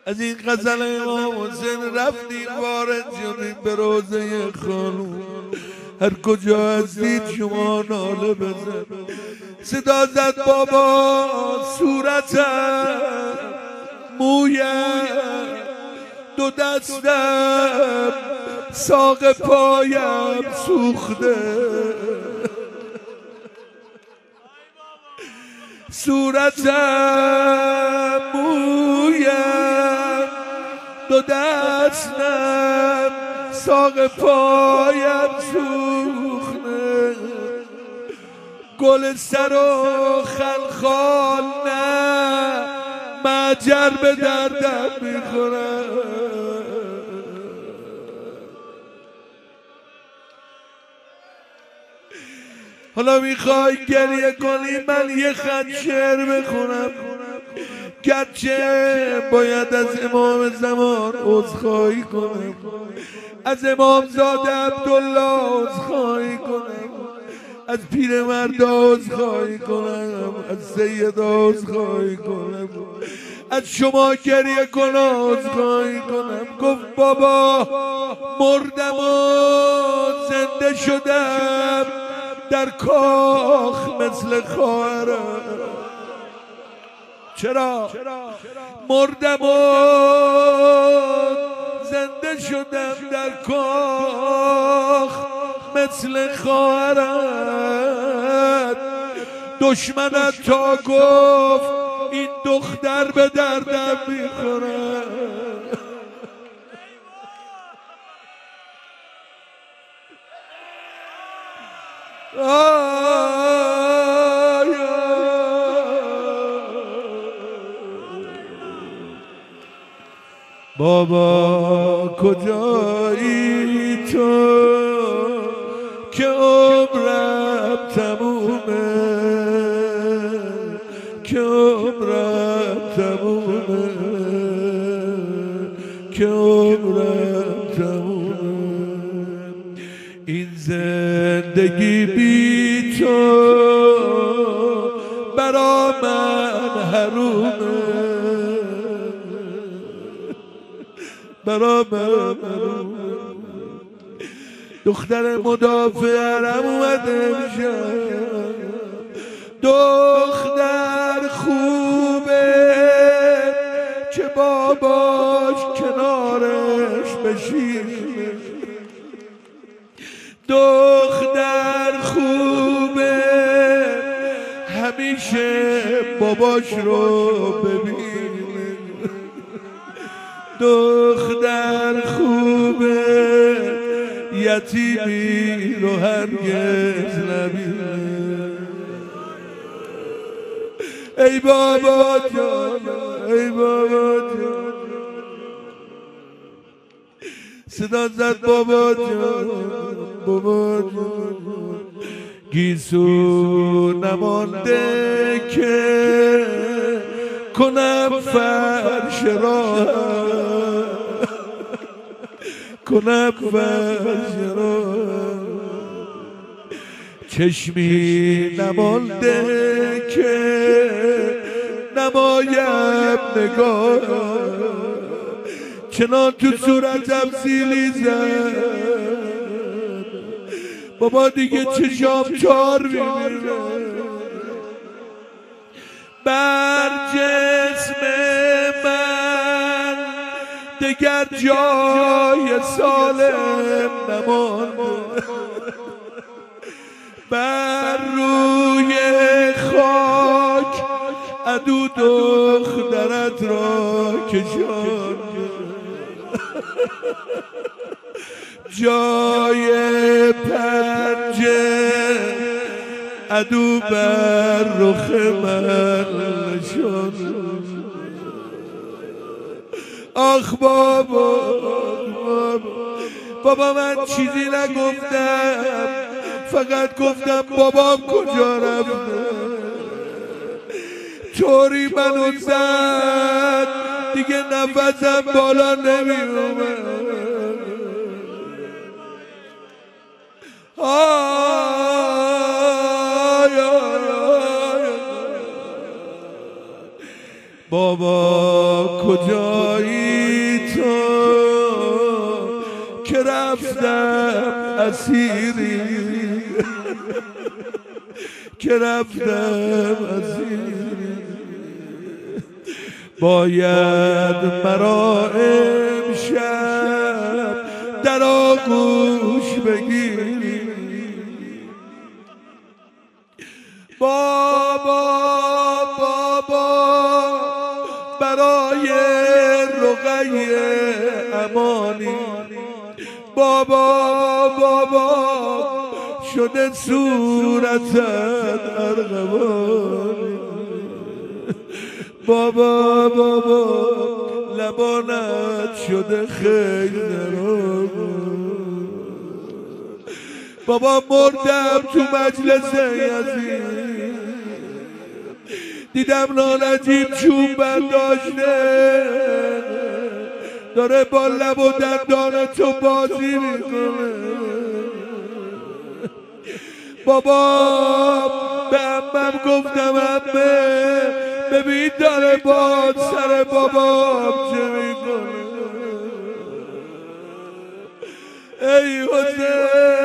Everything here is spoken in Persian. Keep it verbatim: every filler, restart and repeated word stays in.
از این غزل امام حسین رفتیم وارد شدیم به روضه خانوم. هر کجا هستید شما ناله بزن. صدا زد بابا صورتم مویم دو دستم ساق پایم سوخته، صورتم مویم دو دستم ساق پایم سوخته، گل سر و خلخال نه مجر به دردم میخورم. حالا میخوای گریه کنی من یه خط شعر بخونم، گرچه باید از امام زمان عذرخواهی کنم، از امام زاده عبدالله عذرخواهی کنم، از پیرمرد عذرخواهی کنم، از سید عذرخواهی کنم، از شما گریه کن عذرخواهی کنم. گفت بابا مردم و زنده شدم در کاخ مثل خواهرم. چرا؟ مردم و زنده شدم در کاخ مثل خواهرت. دشمنت تا گفت این دختر به دردم میخوره. بابا کجایی تو که عمرم تمومه، که عمرم تمومه، که عمرم تمومه. این زندگی بی تو برا من حرومه، برا من حرومه. دختر مدافع حرم اومده میشه، دختر خوبه که باباش کنارش بشینه، دختر خوبه همیشه باباش رو ببینه، دختر خوبه یتیمی رو هرگز نبینه. ای بابا جان، ای بابا جان، صدا زد بابا جان، بابا جان. گیسو نمانده که کنم فرش راه، کنم فرش راه. چشمی نمانده که نمایم نگاه، چنان تو صورتم سیلی زد بابا دیگه چشام چار میمیره. بر جسم من دگر جای سالم نمانده، بر روی خاک عدو دخترت را کشانده، جای پنجه عدو بر رخ من نشانده. آخ بابا، بابا بابا من چیزی نگفتم، فقط گفتم بابام کجا رفته. طوری منو زد دیگه نفسم بالا نمی اومد. بابا کجایی تو که رفتم اسیری که رفتم اسیری باید مرا امشب در آغوش بگیری بابا بابا برای رقیه امانی بابا بابا شده صورتت ارغوانی بابا بابا لبانت شده خیلی بابا مردم تو مجلس یزید دیدم نانجیب چوب برداشته داره با لب و دندان تو بازی میکنه بابا به عمم گفتم عمه ببین داره با سر بابام چه میکنه ای حسین